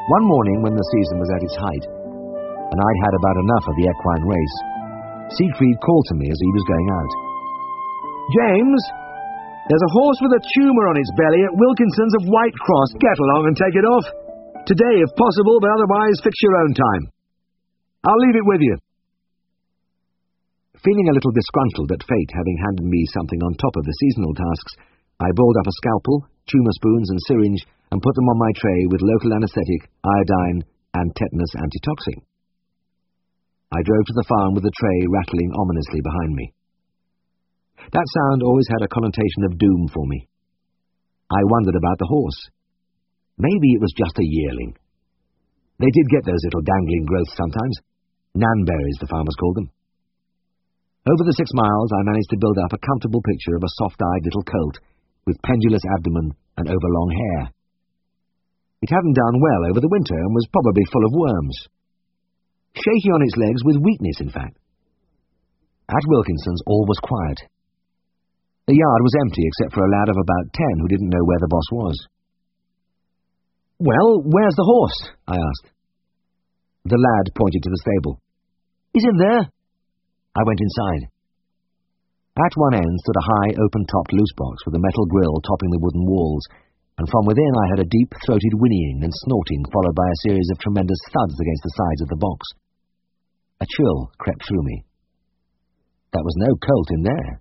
One morning when the season was at its height, and I'd had about enough of the equine race, Siegfried called to me as he was going out. "James, there's a horse with a tumour on its belly at Wilkinson's of Whitecross. Get along and take it off. Today, if possible, but otherwise fix your own time. I'll leave it with you." Feeling a little disgruntled at fate having handed me something on top of the seasonal tasks, I balled up a scalpel, tumour spoons and syringe and put them on my tray with local anaesthetic, iodine and tetanus antitoxin. I drove to the farm with the tray rattling ominously behind me. That sound always had a connotation of doom for me. I wondered about the horse. Maybe it was just a yearling. They did get those little dangling growths sometimes. Nanberries, the farmers called them. Over the 6 miles, I managed to build up a comfortable picture of a soft-eyed little colt with pendulous abdomen and overlong hair. It hadn't done well over the winter and was probably full of worms. Shaky on its legs with weakness, in fact. At Wilkinson's, all was quiet. The yard was empty except for a lad of about 10 who didn't know where the boss was. "Well, where's the horse?" I asked. The lad pointed to the stable. "He's in there." I went inside. At one end stood a high, open-topped loose box with a metal grill topping the wooden walls, and from within I heard a deep-throated whinnying and snorting followed by a series of tremendous thuds against the sides of the box. A chill crept through me. There was no colt in there.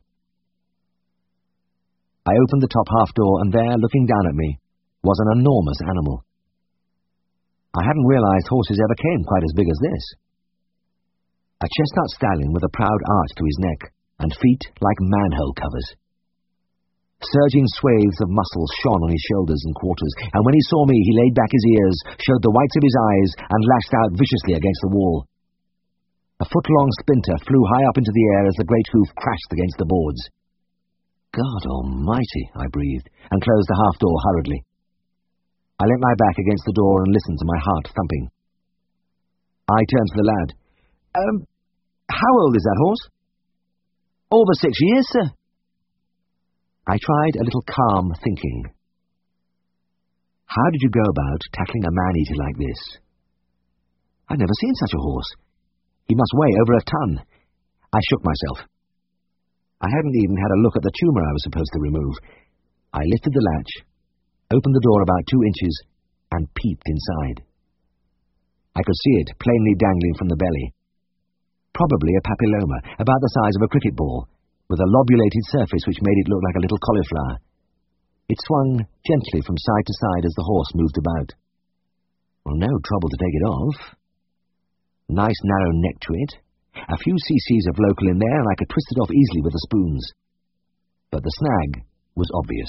I opened the top half door, and there, looking down at me, was an enormous animal. I hadn't realized horses ever came quite as big as this. A chestnut stallion with a proud arch to his neck, and feet like manhole covers. Surging swathes of muscle shone on his shoulders and quarters, and when he saw me he laid back his ears, showed the whites of his eyes, and lashed out viciously against the wall. A foot-long splinter flew high up into the air as the great hoof crashed against the boards. "God almighty," I breathed, and closed the half-door hurriedly. I leant my back against the door and listened to my heart thumping. I turned to the lad. How old is that horse?" "Over 6 years, sir." I tried a little calm thinking. How did you go about tackling a man-eater like this? I'd never seen such a horse. He must weigh over a ton. I shook myself. I hadn't even had a look at the tumour I was supposed to remove. I lifted the latch, opened the door about 2 inches, and peeped inside. I could see it plainly dangling from the belly. Probably a papilloma, about the size of a cricket ball, with a lobulated surface which made it look like a little cauliflower. It swung gently from side to side as the horse moved about. Well, no trouble to take it off. Nice narrow neck to it. A few cc's of local in there, and I could twist it off easily with the spoons. But the snag was obvious.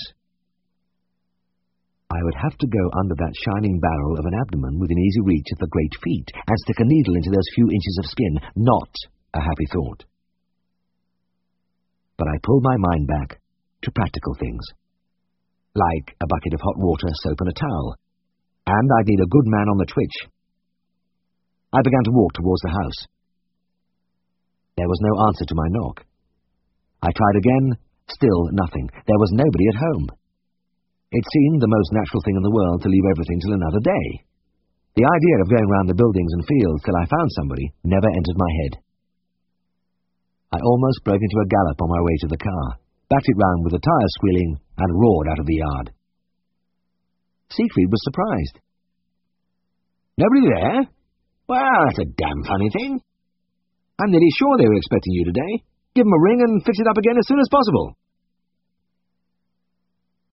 I would have to go under that shining barrel of an abdomen within easy reach of the great feet and stick a needle into those few inches of skin. Not a happy thought. But I pulled my mind back to practical things, like a bucket of hot water, soap and a towel, and I'd need a good man on the twitch. I began to walk towards the house. There was no answer to my knock. I tried again, still nothing. There was nobody at home. It seemed the most natural thing in the world to leave everything till another day. The idea of going round the buildings and fields till I found somebody never entered my head. I almost broke into a gallop on my way to the car, backed it round with the tyres squealing, and roared out of the yard. Siegfried was surprised. "Nobody there? Well, that's a damn funny thing. I'm nearly sure they were expecting you today. Give them a ring and fix it up again as soon as possible."